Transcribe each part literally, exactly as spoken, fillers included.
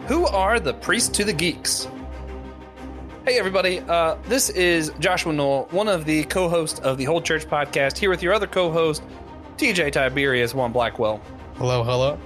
Who are the priests to the geeks? Hey everybody, uh, this is Joshua Knoll, one of the co-hosts of the Whole Church Podcast, here with your other co-host, T J Tiberius, Juan Blackwell. Hello, hello.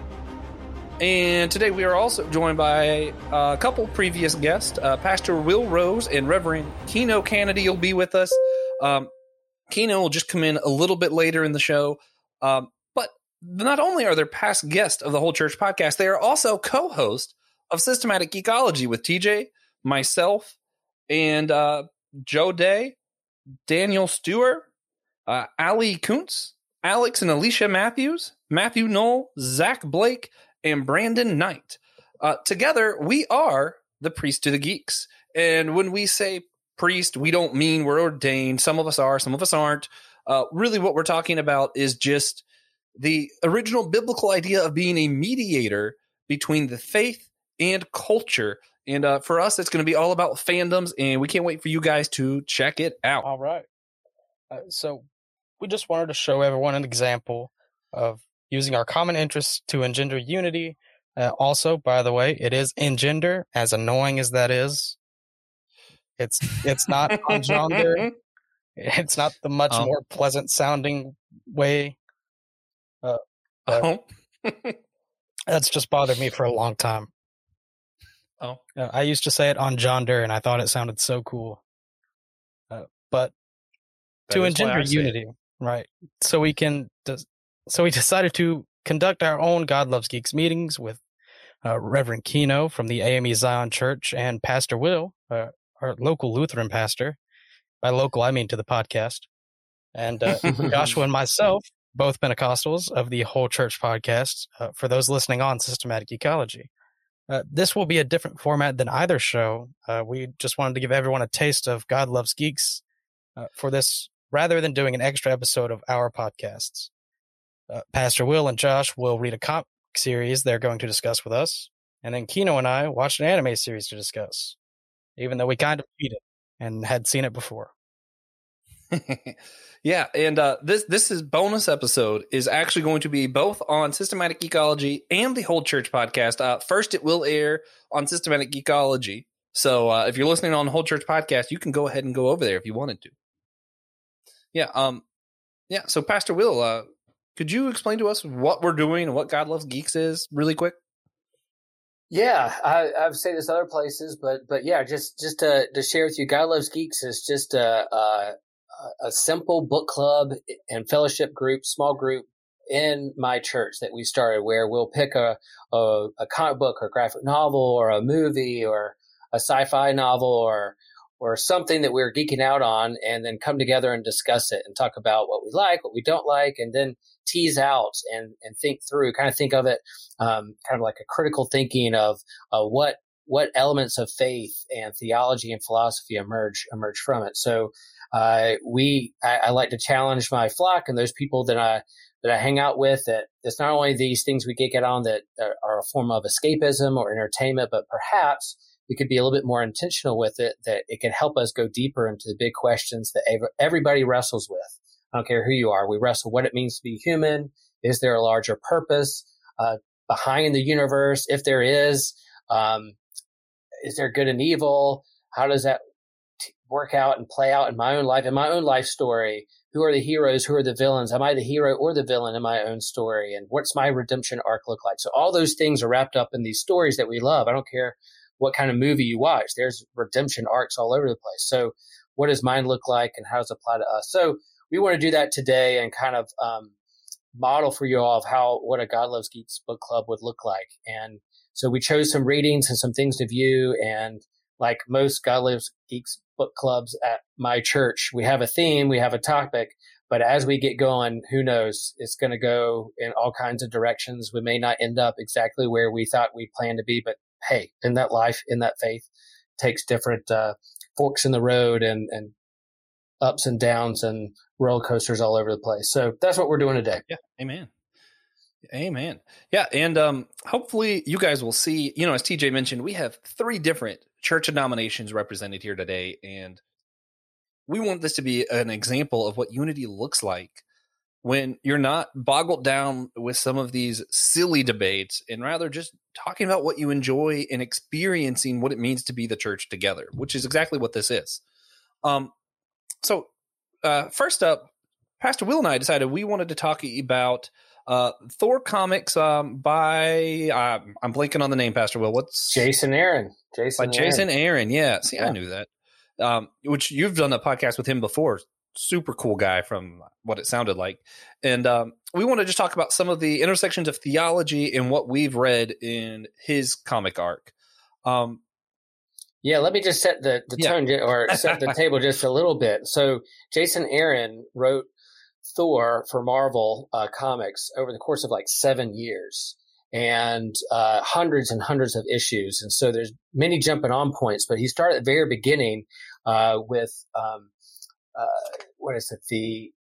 And today we are also joined by a couple previous guests. Uh, Pastor Will Rose and Reverend Keno Kennedy will be with us. Um, Keno will just come in a little bit later in the show. Um, but not only are they past guests of the Whole Church Podcast, they are also co-hosts of Systematic Geekology with T J, myself, and uh, Joe Day, Daniel Stewart, uh, Ali Kuntz, Alex and Alicia Matthews, Matthew Knoll, Zach Blake, and Brandon Knight. Uh, together, we are the Priest to the Geeks. And when we say priest, we don't mean we're ordained. Some of us are, some of us aren't. Uh, really, what we're talking about is just the original biblical idea of being a mediator between the faith and culture. And uh, for us, it's going to be all about fandoms, and we can't wait for you guys to check it out. All right. Uh, so we just wanted to show everyone an example of using our common interests to engender unity. Uh, also, by the way, it is engender, as annoying as that is. It's it's not engender. It's not the much oh. more pleasant sounding way. Uh, oh. That's just bothered me for a long time. Oh, uh, I used to say it on Jonder, and I thought it sounded so cool. Uh, but that to engender unity, right? So we can, des- so we decided to conduct our own God Loves Geeks meetings with uh, Reverend Keno from the A M E Zion Church and Pastor Will, uh, our local Lutheran pastor. By local, I mean to the podcast, and uh, Joshua and myself, both Pentecostals of the Whole Church Podcast. Uh, for those listening on Systematic Geekology. Uh, this will be a different format than either show. Uh, we just wanted to give everyone a taste of God Loves Geeks uh, for this, rather than doing an extra episode of our podcasts. Uh, Pastor Will and Josh will read a comic series they're going to discuss with us, and then Keno and I watched an anime series to discuss, even though we kind of beat it and had seen it before. Yeah, and uh, this this is bonus episode is actually going to be both on Systematic Geekology and the Whole Church Podcast. Uh, first, it will air on Systematic Geekology. So uh, if you're listening on the Whole Church Podcast, you can go ahead and go over there if you wanted to. Yeah, um, yeah. So Pastor Will, uh, could you explain to us what we're doing and what God Loves Geeks is, really quick? Yeah, I, I've said this other places, but but yeah, just just to to share with you, God Loves Geeks is just a. a a simple book club and fellowship group, small group in my church that we started, where we'll pick a, a, a comic book or graphic novel or a movie or a sci-fi novel or or something that we're geeking out on, and then come together and discuss it and talk about what we like, what we don't like, and then tease out and, and think through, kind of think of it um, kind of like a critical thinking of uh, what what elements of faith and theology and philosophy emerge emerge from it. So Uh, we, I, I like to challenge my flock and those people that I, that I hang out with, that it's not only these things we geek out on that are a form of escapism or entertainment, but perhaps we could be a little bit more intentional with it, that it can help us go deeper into the big questions that ev- everybody wrestles with. I don't care who you are. We wrestle what it means to be human. Is there a larger purpose, uh, behind the universe? If there is, um, is there good and evil? How does that work out and play out in my own life, in my own life story? Who are the heroes? Who are the villains? Am I the hero or the villain in my own story? And what's my redemption arc look like? So all those things are wrapped up in these stories that we love. I don't care what kind of movie you watch. There's redemption arcs all over the place. So what does mine look like, and how does it apply to us? So we want to do that today and kind of um, model for you all of how, what a God Loves Geeks book club would look like. And so we chose some readings and some things to view, and like most God Loves Geeks book clubs at my church, we have a theme, we have a topic, but as we get going, who knows, it's going to go in all kinds of directions. We may not end up exactly where we thought we planned to be, but hey, in that life, in that faith, takes different uh, forks in the road and, and ups and downs and roller coasters all over the place. So that's what we're doing today. Yeah. Amen. Amen. Yeah. And um, hopefully you guys will see, you know, as T J mentioned, we have three different church denominations represented here today. And we want this to be an example of what unity looks like when you're not boggled down with some of these silly debates and rather just talking about what you enjoy and experiencing what it means to be the church together, which is exactly what this is. Um, so uh, first up, Pastor Will and I decided we wanted to talk about uh, Thor comics um, by, uh, I'm blanking on the name, Pastor Will. What's Jason Aaron. Jason by Aaron. Jason Aaron. Yeah. See, Yeah. I knew that. Um, which you've done a podcast with him before. Super cool guy from what it sounded like. And um, we want to just talk about some of the intersections of theology and what we've read in his comic arc. Um, Yeah, let me just set the, the Yeah. tone ju- or set the table just a little bit. So Jason Aaron wrote Thor for Marvel uh, Comics over the course of like seven years and uh, hundreds and hundreds of issues. And so there's many jumping on points, but he started at the very beginning uh, with, um, uh, what is it, the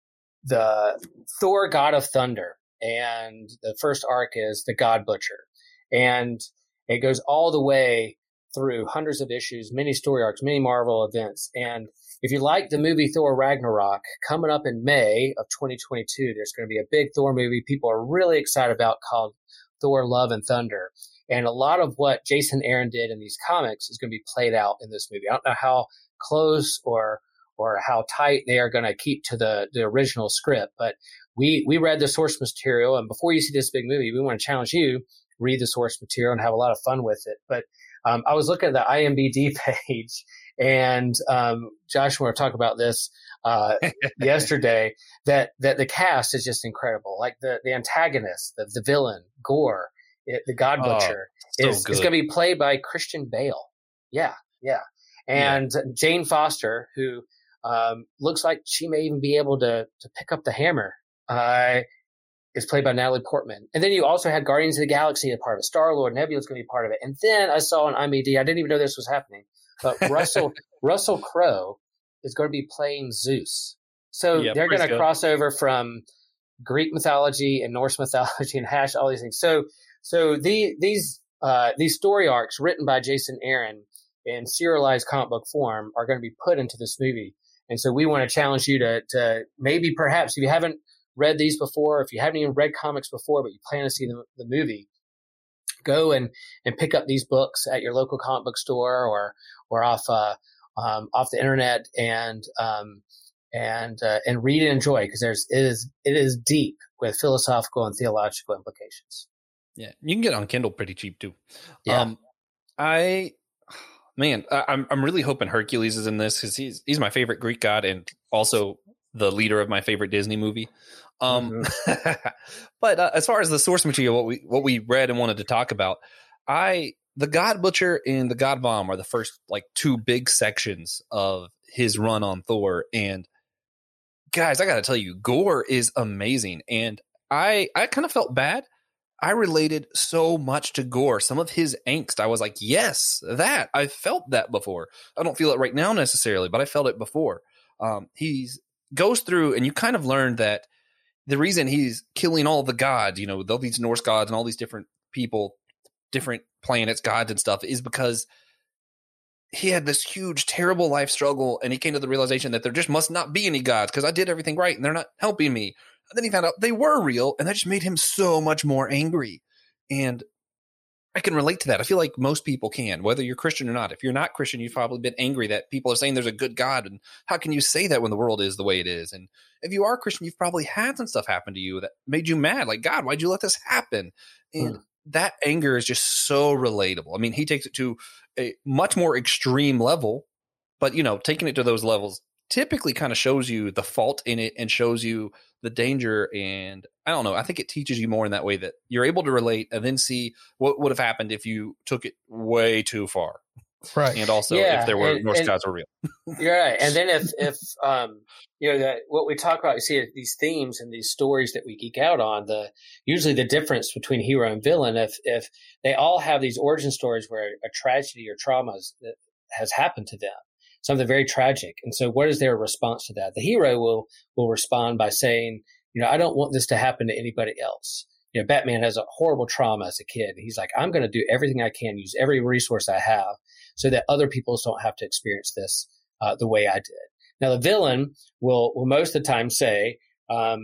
the Thor God of Thunder. And the first arc is the God Butcher. And it goes all the way through hundreds of issues, many story arcs, many Marvel events. And if you like the movie Thor Ragnarok, coming up in May of twenty twenty-two, there's going to be a big Thor movie people are really excited about called Thor Love and Thunder. And a lot of what Jason Aaron did in these comics is going to be played out in this movie. I don't know how close or or how tight they are going to keep to the, the original script, but we, we read the source material. And before you see this big movie, we want to challenge you, read the source material and have a lot of fun with it. But um, I was looking at the I M D B page, and um, Josh, we were talking about this uh, yesterday, that, that the cast is just incredible. Like the, the antagonist, the, the villain, Gore, it, the God Butcher, so is, good. is going to be played by Christian Bale. Yeah, yeah. And yeah. Jane Foster, who um, looks like she may even be able to, to pick up the hammer, uh, is played by Natalie Portman. And then you also had Guardians of the Galaxy a part of it. Star-Lord, Nebula is going to be part of it. And then I saw on I M D B, I didn't even know this was happening, but Russell Russell Crowe is going to be playing Zeus. So Yeah, they're going to good. cross over from Greek mythology and Norse mythology and hash all these things. So so the, these uh, these story arcs written by Jason Aaron in serialized comic book form are going to be put into this movie. And so we want to challenge you to, to maybe perhaps if you haven't read these before, if you haven't even read comics before, but you plan to see the, the movie, go and, and pick up these books at your local comic book store or or off uh, um, off the internet and um, and uh, and read and enjoy, because there's it is it is deep with philosophical and theological implications. Yeah, you can get it on Kindle pretty cheap too. Yeah. Um, I man, I, I'm I'm really hoping Hercules is in this because he's he's my favorite Greek god and also the leader of my favorite Disney movie. Um, mm-hmm. But uh, as far as the source material, what we what we read and wanted to talk about, I the God Butcher and the God Bomb are the first like two big sections of his run on Thor. And guys, I got to tell you, Gore is amazing, and I I kind of felt bad. I related so much to Gore. Some of his angst, I was like, yes, that I felt that before. I don't feel it right now necessarily, but I felt it before. Um, he's goes through, and you kind of learn that the reason he's killing all the gods, you know, all these Norse gods and all these different people, different planets, gods and stuff, is because he had this huge, terrible life struggle, and he came to the realization that there just must not be any gods because I did everything right and they're not helping me. And then he found out they were real, and that just made him so much more angry. And I can relate to that. I feel like most people can, whether you're Christian or not. If you're not Christian, you've probably been angry that people are saying there's a good God, and how can you say that when the world is the way it is? And if you are Christian, you've probably had some stuff happen to you that made you mad. Like, God, why'd you let this happen? And mm. that anger is just so relatable. I mean, he takes it to a much more extreme level, but, you know, taking it to those levels typically kind of shows you the fault in it and shows you the danger. And I don't know, I think it teaches you more in that way that you're able to relate and then see what would have happened if you took it way too far. Right. And also yeah, if there were and, Norse and, gods were real. You're right. And then if, if, um, you know, that what we talk about, you see these themes and these stories that we geek out on, the, usually the difference between hero and villain, if, if they all have these origin stories where a tragedy or trauma has happened to them, something very tragic. And so what is their response to that? The hero will, will respond by saying, you know, I don't want this to happen to anybody else. You know, Batman has a horrible trauma as a kid. He's like, I'm going to do everything I can, use every resource I have so that other people don't have to experience this uh, the way I did. Now, the villain will, will most of the time say, um,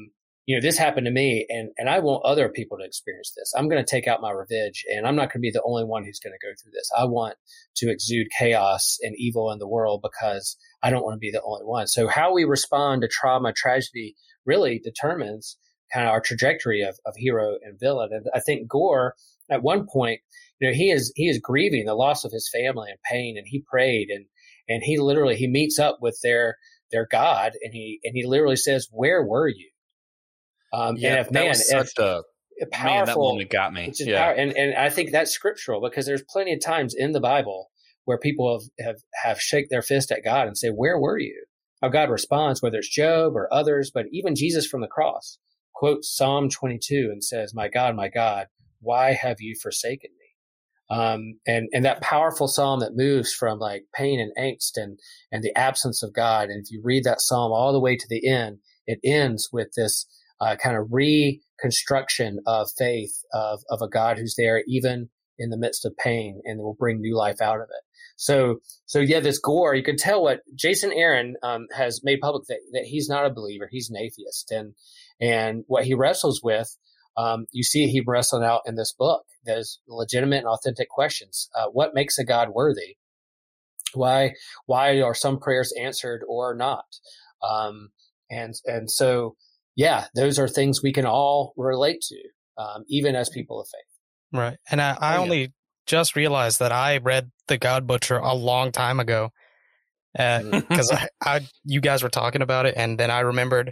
you know, this happened to me, and, and I want other people to experience this. I'm going to take out my revenge, and I'm not going to be the only one who's going to go through this. I want to exude chaos and evil in the world because I don't want to be the only one. So how we respond to trauma, tragedy really determines kind of our trajectory of, of hero and villain. And I think Gorr, at one point, you know, he is he is grieving the loss of his family and pain, and he prayed, and and he literally he meets up with their their God, and he and he literally says, "Where were you?" Um, yeah, and if, that man, was such if, a powerful, man, that moment got me. Yeah, power, and and I think that's scriptural because there's plenty of times in the Bible where people have have, have shake their fist at God and say, "Where were you?" How God responds, whether it's Job or others, but even Jesus from the cross quotes Psalm twenty-two and says, "My God, my God, why have you forsaken me?" Um, and and that powerful psalm that moves from like pain and angst and and the absence of God. And if you read that psalm all the way to the end, it ends with this uh, kind of reconstruction of faith of of a God who's there even in the midst of pain and will bring new life out of it. So so yeah, this Gorr, you could tell what Jason Aaron um, has made public that, that he's not a believer, he's an atheist, and and what he wrestles with. Um, you see he wrestling out in this book. There's legitimate and authentic questions. Uh, what makes a God worthy? Why why are some prayers answered or not? Um, and and so, yeah, those are things we can all relate to, um, even as people of faith. Right. And I, I oh, only yeah. just realized that I read The God Butcher a long time ago because uh, I, I you guys were talking about it, and then I remembered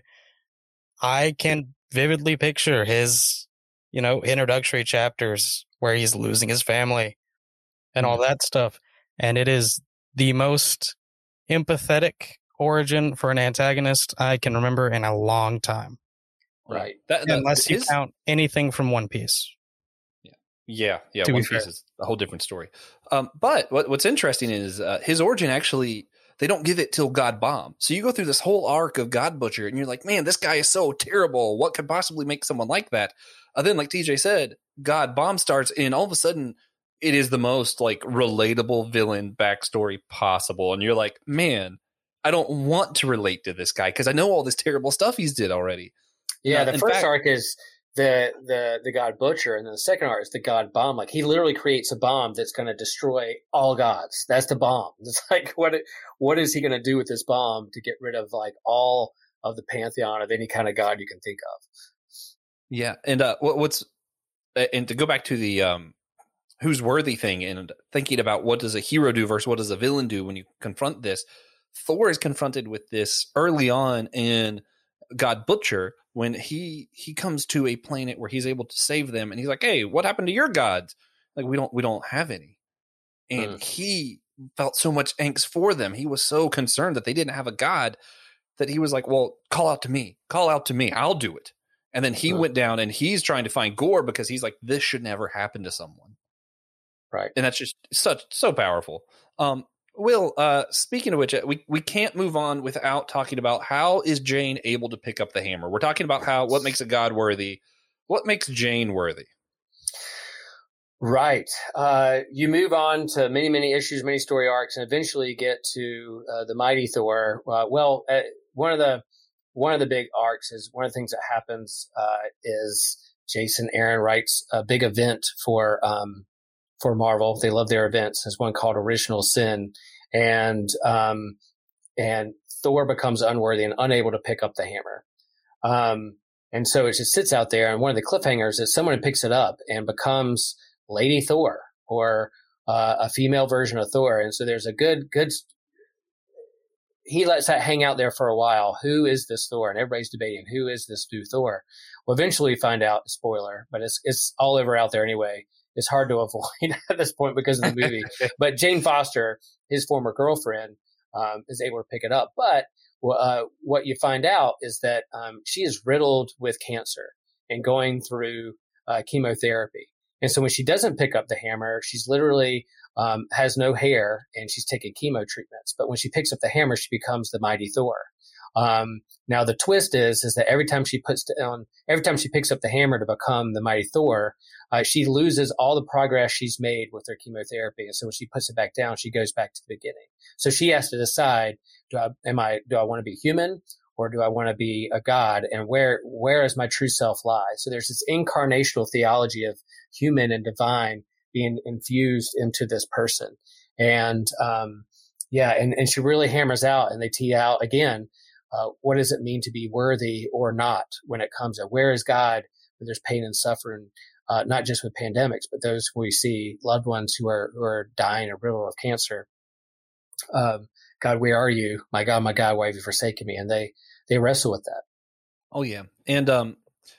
I can vividly picture his, you know, introductory chapters where he's losing his family and all that stuff. And it is the most empathetic origin for an antagonist I can remember in a long time. Right. That, that, Unless you his, count anything from One Piece. Yeah. Yeah. Yeah. To One be Piece fair. is a whole different story. Um, but what, what's interesting is uh, his origin actually, they don't give it till God Bomb. So you go through this whole arc of God Butcher and you're like, man, this guy is so terrible. What could possibly make someone like that? Uh, then, like T J said, God Bomb starts, and all of a sudden it is the most like relatable villain backstory possible. And you're like, man, I don't want to relate to this guy because I know all this terrible stuff he's did already. Yeah, Uh, the in first fact- arc is the the the God Butcher, and then the second arc is the God Bomb. Like he literally creates a bomb that's going to destroy all gods. That's the bomb. It's like what what is he going to do with this bomb to get rid of like all of the pantheon of any kind of god you can think of? Yeah, and uh, what, what's and to go back to the um, who's worthy thing and thinking about what does a hero do versus what does a villain do when you confront this. Thor is confronted with this early on in God Butcher when he he comes to a planet where he's able to save them, and he's like, "Hey, what happened to your gods? Like we don't we don't have any." And Mm. he felt so much angst for them. He was so concerned that they didn't have a god that he was like, "Well, call out to me. Call out to me. I'll do it." And then he Mm. went down and he's trying to find Gorr because he's like, "This should never happen to someone." Right. And that's just such so powerful. Um, Will, uh, speaking of which, we, we can't move on without talking about how is Jane able to pick up the hammer. We're talking about how what makes a god worthy. What makes Jane worthy? Right. Uh, you move on to many, many issues, many story arcs, and eventually you get to uh, the mighty Thor. Uh, well, uh, one of the one of the big arcs is one of the things that happens uh, is Jason Aaron writes a big event for um, for Marvel. They love their events. There's one called Original Sin, and um, and Thor becomes unworthy and unable to pick up the hammer. Um, and so it just sits out there. And one of the cliffhangers is someone picks it up and becomes Lady Thor or uh, a female version of Thor. And so there's a good, good, he lets that hang out there for a while. Who is this Thor? And everybody's debating who is this new Thor? Well, eventually you find out, spoiler, but it's, it's all over out there anyway. It's hard to avoid at this point because of the movie. But Jane Foster, his former girlfriend, um, is able to pick it up. But uh, what you find out is that um, she is riddled with cancer and going through uh, chemotherapy. And so when she doesn't pick up the hammer, she's literally um, has no hair and she's taking chemo treatments. But when she picks up the hammer, she becomes the mighty Thor. Um, now the twist is, is that every time she puts down, every time she picks up the hammer to become the mighty Thor, uh, she loses all the progress she's made with her chemotherapy. And so when she puts it back down, she goes back to the beginning. So she has to decide, do I, am I, do I want to be human or do I want to be a God? And where where is my true self lie? So there's this incarnational theology of human and divine being infused into this person. And um, yeah, and, and she really hammers out, and they tee out again, uh, what does it mean to be worthy or not when it comes to where is God when there's pain and suffering, uh, not just with pandemics, but those we see loved ones who are who are dying or riddled of cancer. Um, God, where are you? My God, my God, why have you forsaken me? And they they wrestle with that. Oh yeah, and um,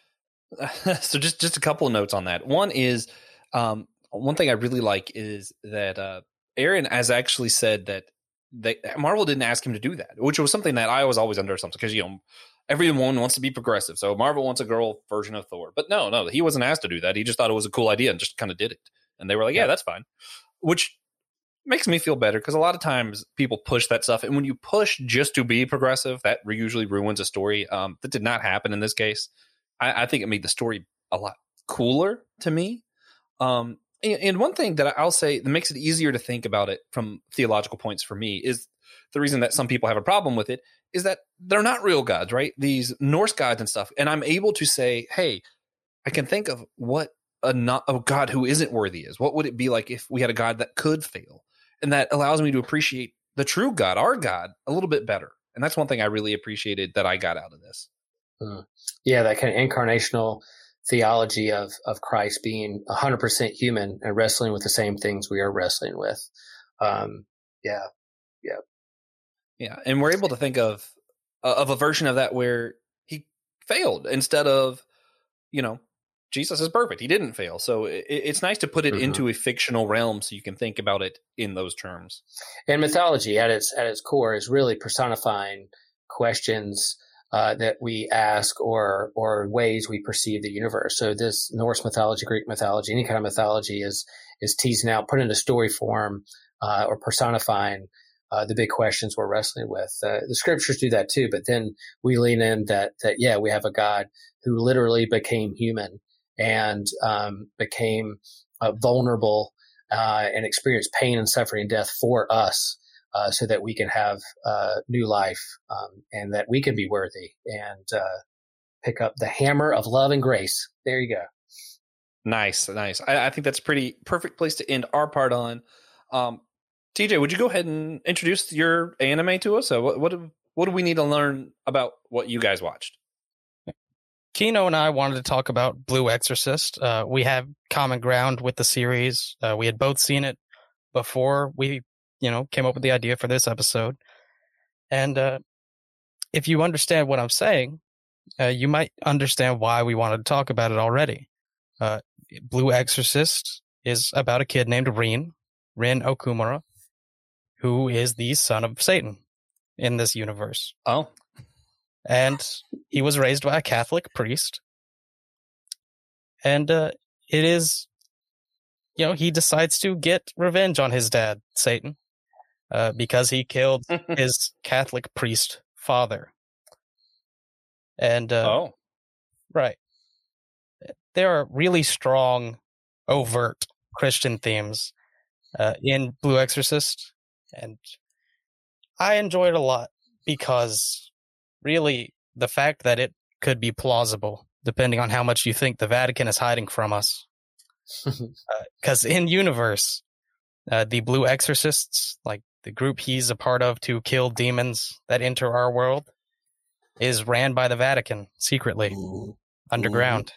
so just just a couple of notes on that. One is um, one thing I really like is that uh, Aaron has actually said that they Marvel didn't ask him to do that, which was something that I was always under something because you know everyone wants to be progressive, so Marvel wants a girl version of Thor, but no, no, he wasn't asked to do that. He just thought it was a cool idea and just kind of did it, and they were like, yeah, that's fine, which makes me feel better because a lot of times people push that stuff, and when you push just to be progressive, that usually ruins a story. Um, that did not happen in this case. I, I think it made the story a lot cooler to me. Um, and, and one thing that I'll say that makes it easier to think about it from theological points for me is the reason that some people have a problem with it is that they're not real gods, right? These Norse gods and stuff. And I'm able to say, hey, I can think of what a, not, a God who isn't worthy is. What would it be like if we had a God that could fail? And that allows me to appreciate the true God, our God, a little bit better. And that's one thing I really appreciated that I got out of this. Mm. Yeah, that kind of incarnational theology of of Christ being one hundred percent human and wrestling with the same things we are wrestling with. Um, yeah, yeah. Yeah, and we're able to think of uh, of a version of that where he failed instead of, you know, Jesus is perfect. He didn't fail. So it, it's nice to put it mm-hmm. into a fictional realm so you can think about it in those terms. And mythology at its at its core is really personifying questions uh, that we ask or or ways we perceive the universe. So this Norse mythology, Greek mythology, any kind of mythology is is teasing out, put into story form uh, or personifying uh, the big questions we're wrestling with. Uh, the scriptures do that too, but then we lean in that that yeah, we have a God who literally became human and um, became uh, vulnerable uh, and experienced pain and suffering and death for us uh, so that we can have uh, new life um, and that we can be worthy and uh, pick up the hammer of love and grace. There you go. Nice, nice. I, I think that's a pretty perfect place to end our part on. Um, T J, would you go ahead and introduce your anime to us? So what, what, do, what do we need to learn about what you guys watched? Kino and I wanted to talk about Blue Exorcist. Uh, we have common ground with the series. Uh, we had both seen it before we, you know, came up with the idea for this episode. And uh, if you understand what I'm saying, uh, you might understand why we wanted to talk about it already. Uh, Blue Exorcist is about a kid named Rin, Rin Okumura, who is the son of Satan in this universe. Oh. And he was raised by a Catholic priest. And uh, it is, you know, he decides to get revenge on his dad, Satan, uh, because he killed his Catholic priest father. And, uh, oh, right. There are really strong, overt Christian themes uh, in Blue Exorcist. And I enjoy it a lot because really, the fact that it could be plausible, depending on how much you think the Vatican is hiding from us. Because uh, in universe, uh, the Blue Exorcists, like the group he's a part of to kill demons that enter our world, is ran by the Vatican secretly, Ooh. underground.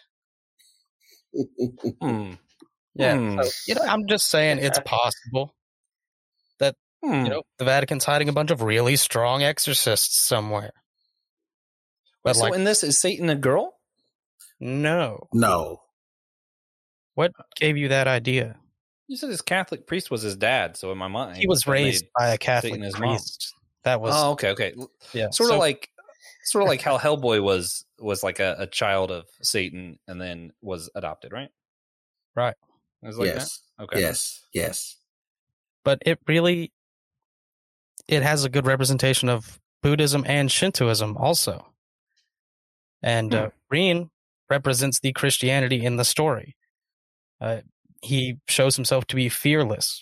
hmm. Yeah, hmm. So, you know, I'm just saying it's possible that hmm. you know the Vatican's hiding a bunch of really strong exorcists somewhere. But so like, in this, is Satan a girl? No. No. What gave you that idea? You said his Catholic priest was his dad, so in my mind... He was raised by a Catholic priest. That was... Oh, okay, okay. Yeah. Sort so, of like sort of like how Hellboy was was like a, a child of Satan and then was adopted, right? Right. It was like yes. that? Okay. Yes, yes. But it really... It has a good representation of Buddhism and Shintoism also. And uh, Rin represents the Christianity in the story. Uh, he shows himself to be fearless,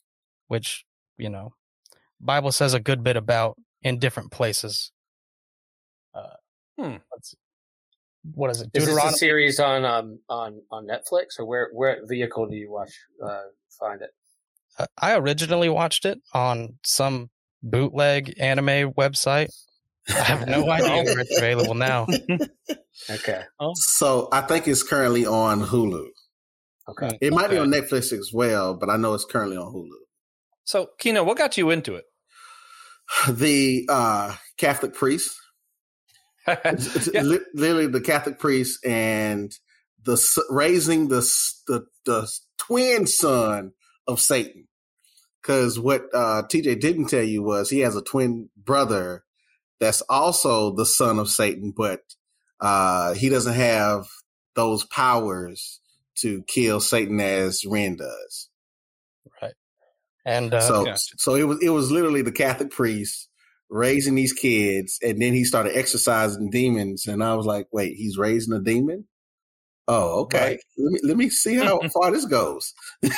which, you know, Bible says a good bit about in different places. Uh, hmm. let's see. What is it? Is this a series on um on on Netflix, or where where vehicle do you watch uh, find it? Uh, I originally watched it on some bootleg anime website. I have no idea where it's available now. Okay. Oh. So I think it's currently on Hulu. Okay. It might okay. be on Netflix as well, but I know it's currently on Hulu. So, Kino, what got you into it? The uh, Catholic priest. It's, it's yeah. li- literally the Catholic priest and the raising the the, the twin son of Satan. Because what uh, T J didn't tell you was he has a twin brother that's also the son of Satan, but uh, he doesn't have those powers to kill Satan as Ren does. Right. And uh, so, gotcha. so it was it was literally the Catholic priest raising these kids, and then he started exorcising demons, and I was like, wait, he's raising a demon? Oh, okay. Right. Let me let me see how far this goes.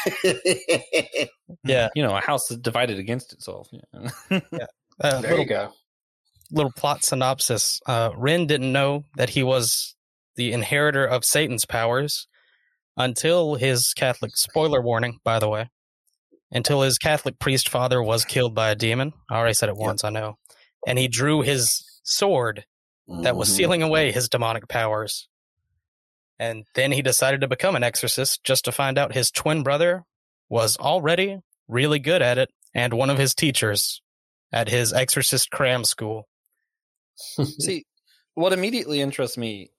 Yeah, you know, a house is divided against itself. Yeah. yeah. Uh, there little, you go. Little plot synopsis. Uh, Ren didn't know that he was the inheritor of Satan's powers until his Catholic, spoiler warning, by the way, until his Catholic priest father was killed by a demon. I already said it once, yep. I know. And he drew his sword mm-hmm. that was sealing away his demonic powers. And then he decided to become an exorcist just to find out his twin brother was already really good at it and one of his teachers at his exorcist cram school. See, what immediately interests me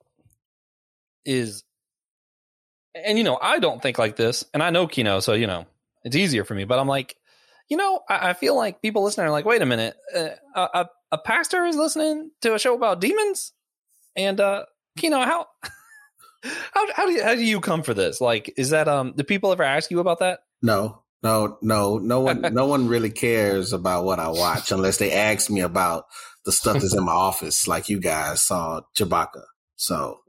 is, and you know, I don't think like this, and I know Kino, so you know, it's easier for me, but I'm like, you know, I, I feel like people listening are like, wait a minute, uh, a, a pastor is listening to a show about demons? And, uh, Kino, how... How how do you how do you come for this? Like, is that um? Do people ever ask you about that? No, no, no, no one, no one really cares about what I watch unless they ask me about the stuff that's in my office, like you guys saw Chewbacca. So,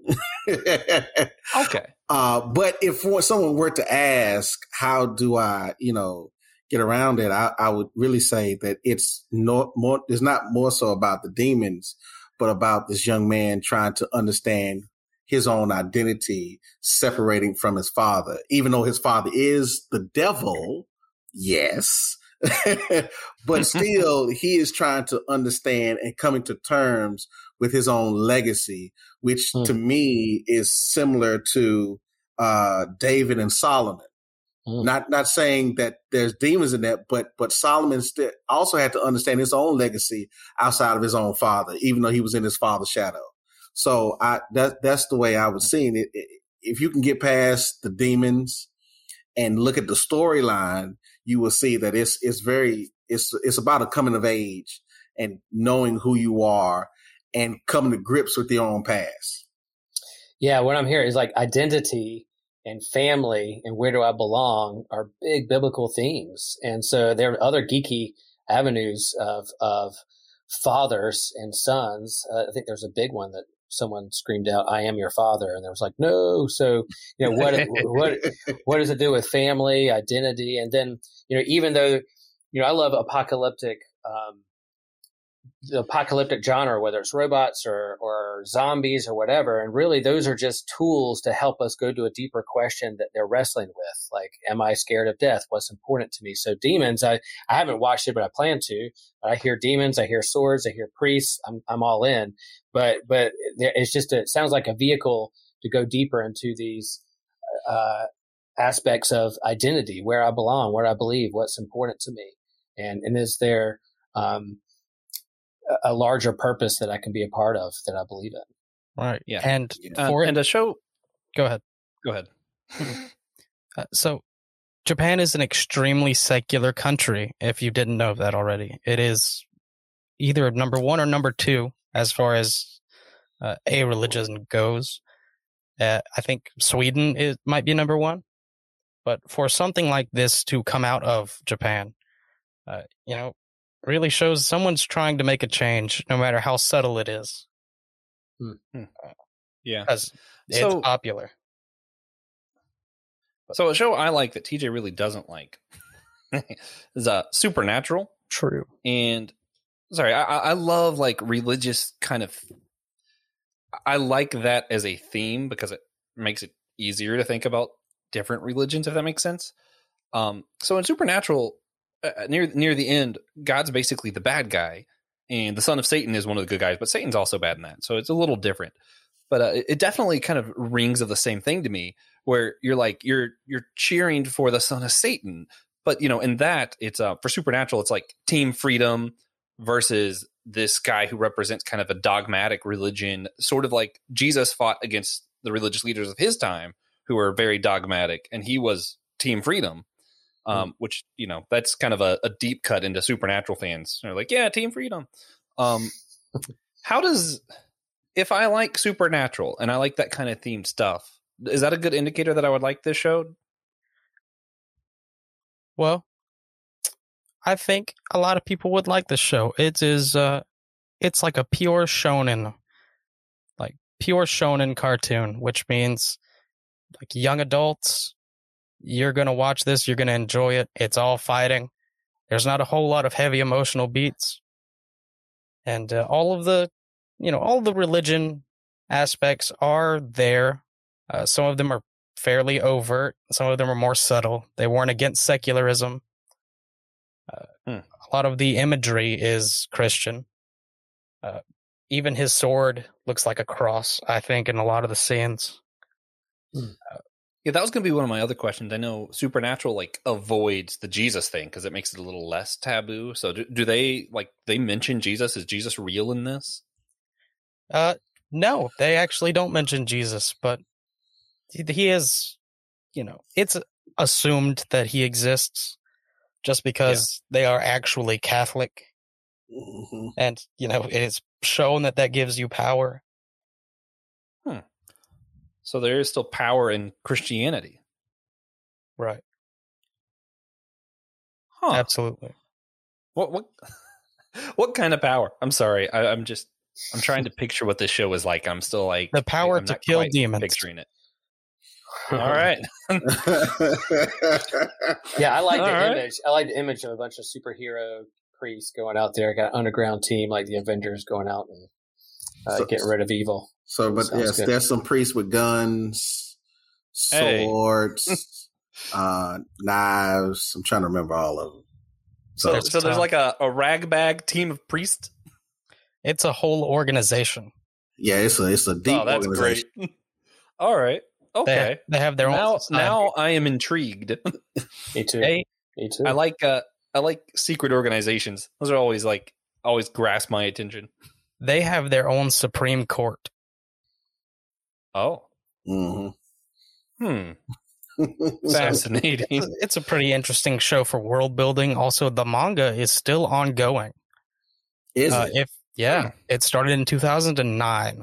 okay. Uh, but if someone were to ask, how do I, you know, get around it? I, I would really say that it's not more. It's not more so about the demons, but about this young man trying to understand his own identity separating from his father, even though his father is the devil. Yes. But still he is trying to understand and coming to terms with his own legacy, which mm. to me is similar to uh, David and Solomon. Mm. Not, not saying that there's demons in that, but, but Solomon st- also had to understand his own legacy outside of his own father, even though he was in his father's shadow. So I that that's the way I was seeing it. If you can get past the demons and look at the storyline, you will see that it's it's very it's it's about a coming of age and knowing who you are and coming to grips with your own past. Yeah, what I'm hearing is like identity and family and where do I belong are big biblical themes, and so there are other geeky avenues of of fathers and sons. Uh, I think there's a big one that someone screamed out, "I am your father," and there was like, no. So, you know, what what what does it do with family, identity, and then, you know, even though, you know, I love apocalyptic, um, the apocalyptic genre, whether it's robots or or zombies or whatever, and really those are just tools to help us go to a deeper question that they're wrestling with, like, am I scared of death? What's important to me? So demons, I I haven't watched it, but I plan to. I hear demons, I hear swords, I hear priests. I'm I'm all in. But but it's just a, it sounds like a vehicle to go deeper into these uh, aspects of identity, where I belong, where I believe, what's important to me, and and is there um, a larger purpose that I can be a part of that I believe in? Right. Yeah. And uh, for and a show. Go ahead. Go ahead. uh, so, Japan is an extremely secular country. If you didn't know that already, it is either number one or number two as far as uh, a religion goes. Uh, I think Sweden is, might be number one. But for something like this to come out of Japan, uh, you know, really shows someone's trying to make a change, no matter how subtle it is. Hmm. Uh, yeah. Because it's so, popular. So a show I like that T J really doesn't like is uh, Supernatural. True. And sorry, I, I love like religious kind of I like that as a theme because it makes it easier to think about different religions, if that makes sense. Um, so in Supernatural, uh, near near the end, God's basically the bad guy, and the son of Satan is one of the good guys, but Satan's also bad in that, so it's a little different. But uh, it definitely kind of rings of the same thing to me, where you're like you're you're cheering for the son of Satan, but you know, in that it's uh, for Supernatural, it's like Team Freedom versus this guy who represents kind of a dogmatic religion, sort of like Jesus fought against the religious leaders of his time who were very dogmatic, and he was Team Freedom. Um, which, you know, that's kind of a, a deep cut into Supernatural fans. They're like, yeah, Team Freedom. Um, how does, if I like Supernatural and I like that kind of themed stuff, is that a good indicator that I would like this show? Well, I think a lot of people would like this show. It is, uh, it's like a pure shonen, like pure shonen cartoon, which means like young adults. You're going to watch this. You're going to enjoy it. It's all fighting. There's not a whole lot of heavy emotional beats. And uh, all of the, you know, all the religion aspects are there. Uh, some of them are fairly overt. Some of them are more subtle. They weren't against secularism. Uh, hmm. A lot of the imagery is Christian. Uh, even his sword looks like a cross, I think, in a lot of the scenes. Hmm. Uh, Yeah, that was going to be one of my other questions. I know Supernatural like avoids the Jesus thing because it makes it a little less taboo. So do, do they like they mention Jesus? Is Jesus real in this? Uh, no, they actually don't mention Jesus, but he, he is, you know, it's assumed that he exists just because yeah. they are actually Catholic. Mm-hmm. And, you know, it is shown that that gives you power. Hmm. So there is still power in Christianity. Right. Huh. Absolutely. What what what kind of power? I'm sorry. I, I'm just I'm trying to picture what this show is like. I'm still like the power I'm to not kill quite demons. Picturing it. All right. Yeah, I like All the right. image. I like the image of a bunch of superhero priests going out there. Got an underground team like the Avengers going out and uh, so, getting rid of evil. So, but Sounds yes, good. there's some priests with guns, swords, hey. uh, knives. I'm trying to remember all of them. So, so, so there's like a, a ragbag team of priests. It's a whole organization. Yeah, it's a it's a deep. Oh, that's organization. great. All right. Okay. They, they have their now, own. Society. Now I am intrigued. Me too. They, Me too. I like uh, I like secret organizations. Those are always like always grasp my attention. They have their own Supreme Court. Oh. Mm-hmm. Hmm. Fascinating. It's a, it's a pretty interesting show for world building. Also, the manga is still ongoing. Is uh, it? If yeah, hmm. it started in two thousand nine.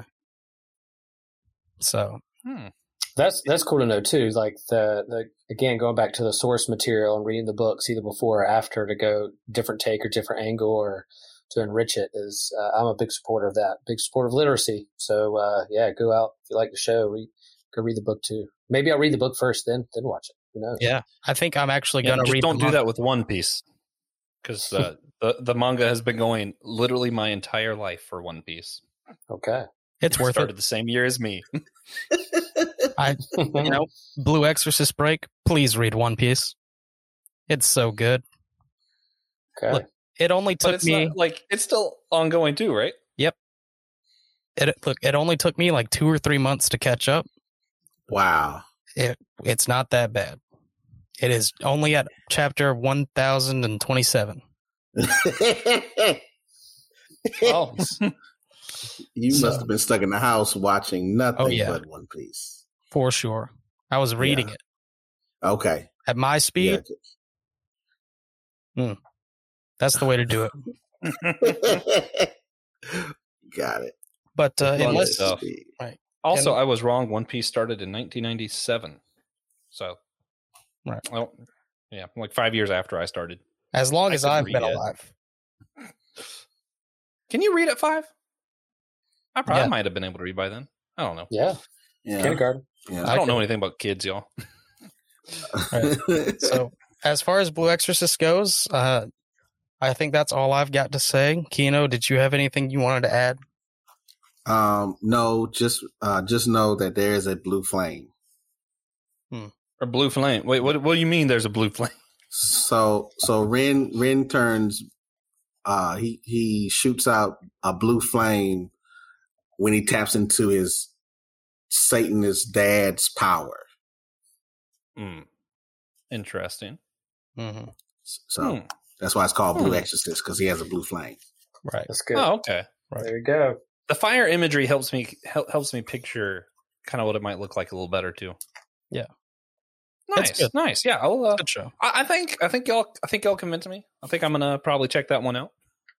So hmm. that's that's cool to know too. Like the the again going back to the source material and reading the books either before or after to go different take or different angle or to enrich it is uh, I'm a big supporter of that. Big supporter of literacy. So uh, yeah, go out if you like the show. Read, go read the book too. Maybe I'll read the book first, then then watch it. Who knows? yeah, I think I'm actually Yeah, going to just read. don't the do manga. that with One Piece because uh, the the manga has been going literally my entire life for One Piece. Okay, It's it worth started it. the same year as me. I, you know, Blue Exorcist break. Please read One Piece. It's so good. Okay. Look, it only But took it's me not, like it's still ongoing too, right? Yep. It look. It only took me like two or three months to catch up. Wow. It it's not that bad. It is only at chapter one thousand and twenty-seven. Oh. You So- must have been stuck in the house watching nothing Oh, yeah. but One Piece. For sure. I was reading Yeah. it Okay. at my speed. Yeah. That's the way to do it. Got it. But uh, Fun unless stuff. right. Also, And- I was wrong. One Piece started in nineteen ninety-seven. So, Right. Well, yeah, like five years after I started. as long I as couldn't I've read been yet. alive. Can you read at five? I probably Yeah. might have been able to read by then. I don't know. yeah, Yeah. kindergarten. Yeah. I I don't know could- anything about kids, y'all. So as far as Blue Exorcist goes, uh, I think that's all I've got to say. Kino, did you have anything you wanted to add? Um, no, just uh, just know that there is a blue flame. Hmm. A blue flame. Wait, what? What do you mean? There's a blue flame? So, so Ren Ren turns. Uh, he he shoots out a blue flame when he taps into his Satanist dad's power. Hmm. Interesting. Mm-hmm. So hmm. that's why it's called Blue hmm. Exorcist, because he has a blue flame. Right. That's good. Oh, okay. Right. There you go. The fire imagery helps me helps me picture kind of what it might look like a little better too. Yeah. Nice, nice. Yeah, I'll, uh, good show. I, I think I think y'all I think y'all convinced me. I think I'm gonna probably check that one out.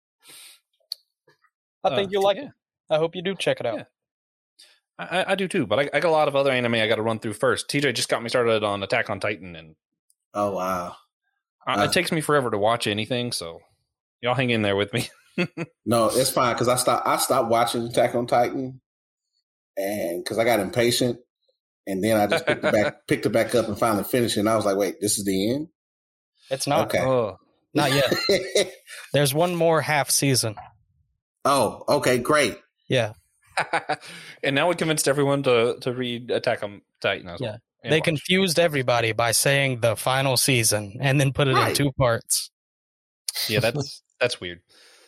I think uh, you'll like yeah. it. I hope you do check it out. Yeah. I, I do too, but I, I got a lot of other anime I got to run through first. T J just got me started on Attack on Titan, and oh wow, uh, uh, it takes me forever to watch anything, so y'all hang in there with me. No, it's fine because I stopped. I stopped watching Attack on Titan, and because I got impatient, and then I just picked it back, picked it back up, and finally finished it. And I was like, "Wait, this is the end?" It's not. Okay, oh, not yet. There's one more half season. Oh, okay, great. Yeah, and now we convinced everyone to to read Attack on Titan as yeah. well. They watch. confused everybody by saying the final season and then put it right. in two parts. Yeah, that's that's weird.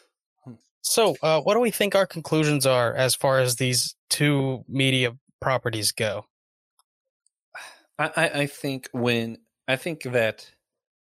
So, uh, what do we think our conclusions are as far as these two media properties go? I, I, I think when I think that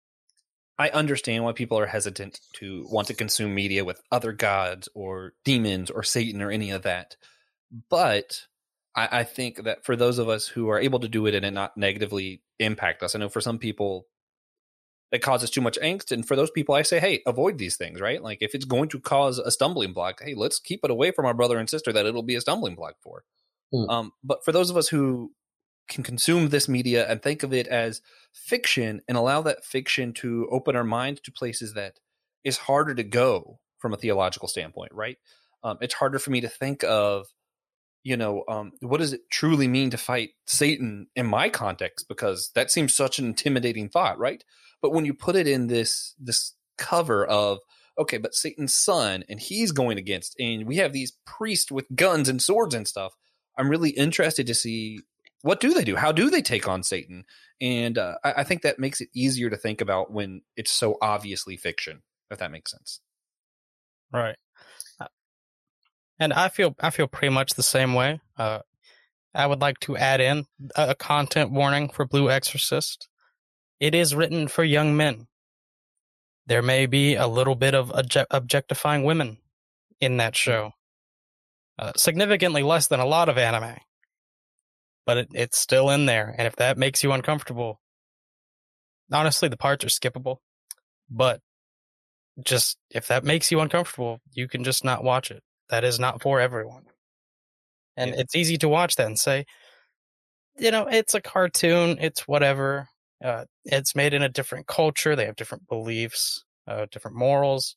I understand why people are hesitant to want to consume media with other gods or demons or Satan or any of that. But I, I think that for those of us who are able to do it and it not negatively impact us, I know for some people it causes too much angst. And for those people, I say, hey, avoid these things, right? Like if it's going to cause a stumbling block, hey, let's keep it away from our brother and sister that it'll be a stumbling block for. Mm. Um, but for those of us who can consume this media and think of it as fiction and allow that fiction to open our minds to places that is harder to go from a theological standpoint, right? Um, it's harder for me to think of, you know, um, what does it truly mean to fight Satan in my context? Because that seems such an intimidating thought, right? But when you put it in this this cover of, okay, but Satan's son, and he's going against, and we have these priests with guns and swords and stuff, I'm really interested to see what do they do? How do they take on Satan? And uh, I, I think that makes it easier to think about when it's so obviously fiction, if that makes sense. Right. And I feel I feel pretty much the same way. Uh, I would like to add in a content warning for Blue Exorcist. It is written for young men. There may be a little bit of obje- objectifying women in that show. Uh, significantly less than a lot of anime. But it, it's still in there. And if that makes you uncomfortable, honestly, the parts are skippable. But just if that makes you uncomfortable, you can just not watch it. That is not for everyone. And yeah. It's easy to watch that and say, you know, it's a cartoon, it's whatever. Uh, it's made in a different culture. They have different beliefs, uh, different morals.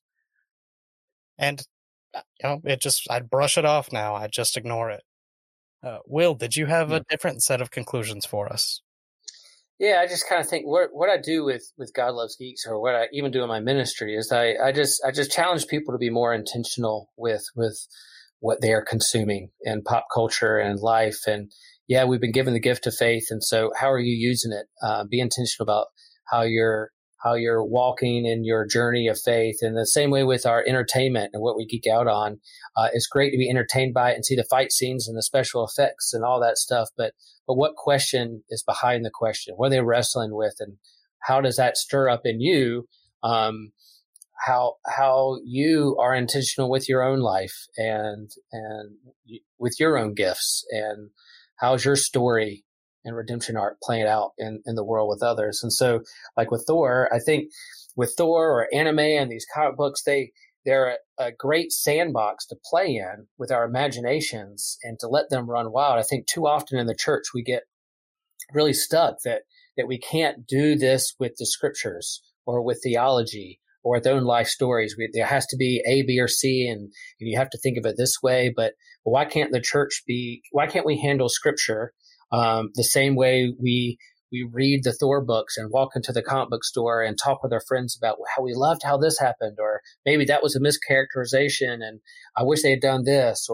And, you know, it just, I'd brush it off now. I'd just ignore it. Uh, Will, did you have yeah. a different set of conclusions for us? Yeah, I just kind of think what what I do with, with God Loves Geeks, or what I even do in my ministry, is I, I just I just challenge people to be more intentional with with what they are consuming in pop culture and life. And yeah, we've been given the gift of faith, and so how are you using it? Uh, be intentional about how you're how you're walking in your journey of faith. And the same way with our entertainment and what we geek out on. Uh, it's great to be entertained by it and see the fight scenes and the special effects and all that stuff. But but what question is behind the question? What are they wrestling with? And how does that stir up in you um, how how you are intentional with your own life and and with your own gifts? And how's your story and redemption arc playing out in, in the world with others? And so, like with Thor, I think with Thor or anime and these comic books, they, they're a, a great sandbox to play in with our imaginations and to let them run wild. I think too often in the church, we get really stuck that, that we can't do this with the scriptures or with theology or with own life stories. We, there has to be A, B, or C, and, and you have to think of it this way. But, but why can't the church be, why can't we handle scripture Um, the same way we we read the Thor books and walk into the comic book store and talk with our friends about how we loved how this happened, or maybe that was a mischaracterization and I wish they had done this, or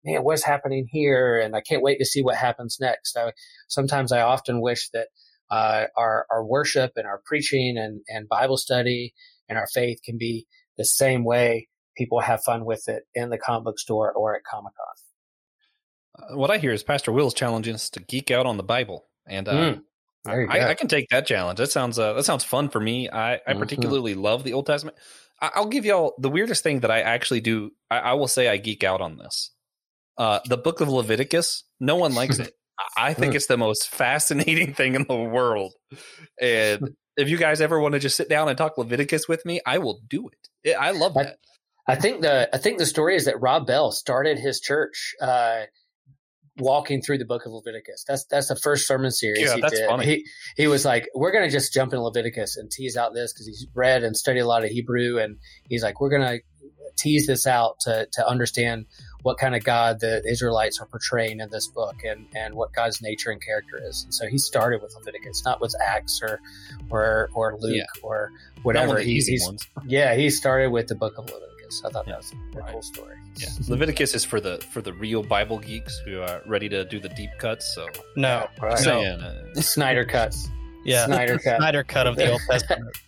man, what's happening here? And I can't wait to see what happens next. I, sometimes I often wish that uh, our, our worship and our preaching and, and Bible study and our faith can be the same way people have fun with it in the comic book store or at Comic-Con. Uh, what I hear is Pastor Will's challenging us to geek out on the Bible. And uh, Mm, there you go. I, I can take that challenge. That sounds uh, that sounds fun for me. I, I Mhm. particularly love the Old Testament. I, I'll give y'all the weirdest thing that I actually do. I, I will say I geek out on this. Uh, the Book of Leviticus. No one likes it. I, I think Mm. it's the most fascinating thing in the world. And if you guys ever want to just sit down and talk Leviticus with me, I will do it. I love I- that. I think the I think the story is that Rob Bell started his church uh, walking through the Book of Leviticus. That's that's the first sermon series Yeah, he that's did. funny. He he was like, we're going to just jump in Leviticus and tease out this because he's read and studied a lot of Hebrew, and he's like, we're going to tease this out to to understand what kind of God the Israelites are portraying in this book, and and what God's nature and character is. And so he started with Leviticus, not with Acts or or or Luke Yeah. or Not whatever. one of the He's, easy he's ones. yeah, he started with the Book of Leviticus. I thought Yeah, that was a right. cool story. Yeah, Leviticus is for the for the real Bible geeks who are ready to do the deep cuts. So No. Right. just No. saying, uh, Snyder cuts. Yeah. Snyder cut. Snyder cut of the Old Testament.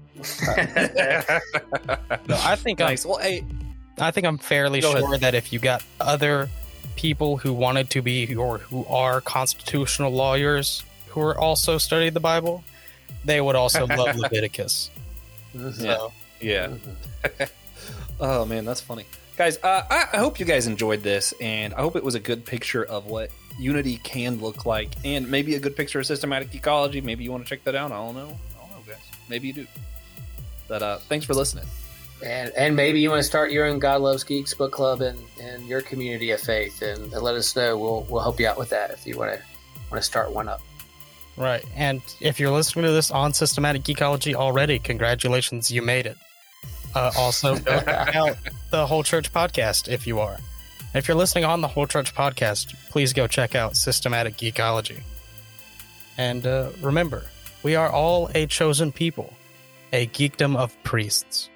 No, I think I'm, nice. Well, hey, I think I'm fairly Go ahead. sure that if you got other people who wanted to be or who are constitutional lawyers who are also studied the Bible, they would also love Leviticus. Mhm. So, yeah. Mhm. Oh man, that's funny, guys. Uh, I, I hope you guys enjoyed this, and I hope it was a good picture of what Unity can look like, and maybe a good picture of systematic ecology. Maybe you want to check that out. I don't know. I don't know, guys. Maybe you do. But uh, thanks for listening. And and maybe you want to start your own God Loves Geeks book club in, in your community of faith, and, and let us know. We'll we'll help you out with that if you want to want to start one up. right. And if you're listening to this on Systematic Ecology already, congratulations, you made it. Uh, also, go check out the Whole Church podcast if you are. If you're listening on the Whole Church podcast, please go check out Systematic Ecology. And uh, remember, we are all a chosen people, a geekdom of priests.